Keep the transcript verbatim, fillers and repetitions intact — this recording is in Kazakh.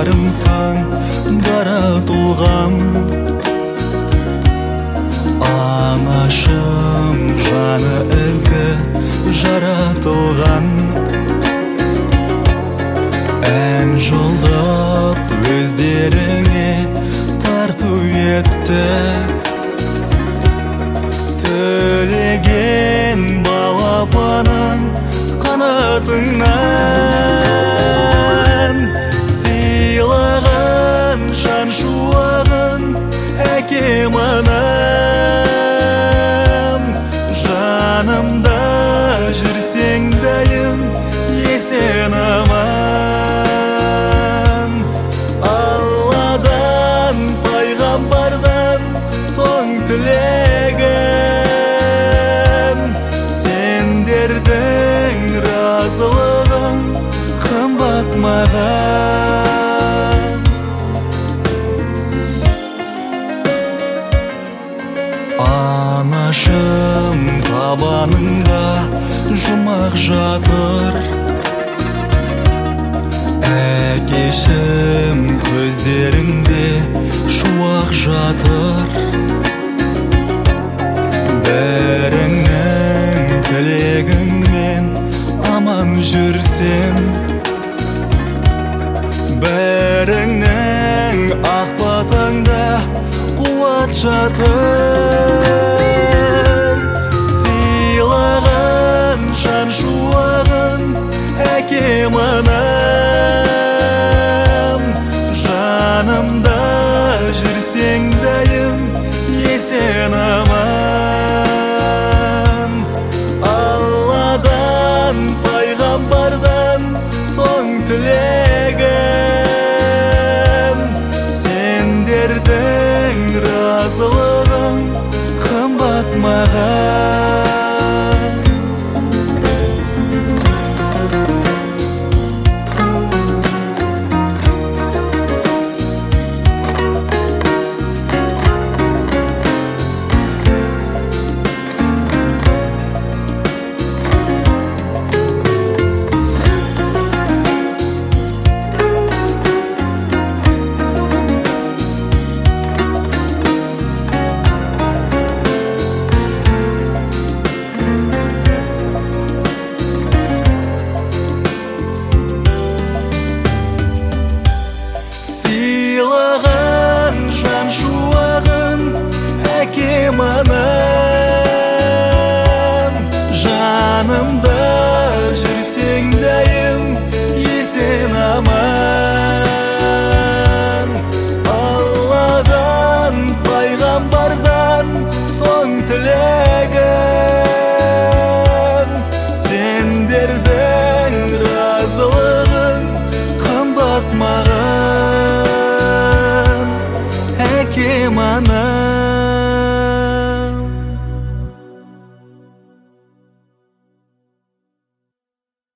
жарымсың жаратылған. Анашым жаны ізгі жаратылған. Ән жолдап өздеріңе тарту етті. Төлеген балапаның қанатыңнан, сыйлаған жан шуағын әкем анам. Жанымда жүрсең дайым есен аман. Алладан пайғамбардан соң тілегім, сендердің разылығың қымбат маған. Анашым табаныңда жұмақ жатыр. Әкешім көздеріңде шуақ жатыр. Бәріңнің тілегіңмен аман жүрсем, бәріңнің ақ батаңда қуат жатыр. Сыйлаған жан шуағын әкем анам. Жанымда жүрсең дайым есен аман. Алладан пайғамбардан соң тілегім, сендердің разылығың қымбат маған. Сыйлаған жан шуағын әкем анам. Жанымда жүрсең дайым есен аман. Алладан пайғамбардан соң тілек,